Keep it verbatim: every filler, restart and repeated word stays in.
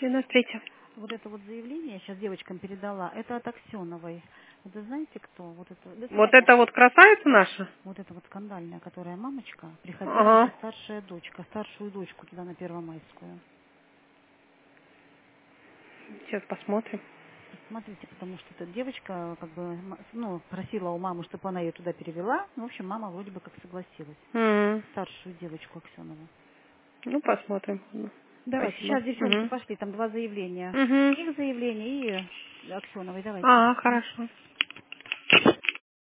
девяносто третья. Вот это вот заявление сейчас девочкам передала, это от Аксеновой. Это знаете кто? Вот это, да, Вот это вот красавица наша? вот это вот скандальная, которая мамочка, приходила Ага. ее старшая дочка, старшую дочку туда на Первомайскую. Сейчас посмотрим. Смотрите, потому что эта девочка как бы, м- ну, просила у мамы, чтобы она ее туда перевела. Ну, в общем, мама вроде бы как согласилась. М. Старшую девочку Аксенову. Ну, посмотрим. Давайте, Спасибо. сейчас девчонки Угу. пошли, там два заявления. Угу. Их заявление и Аксеновой, давайте. А, хорошо.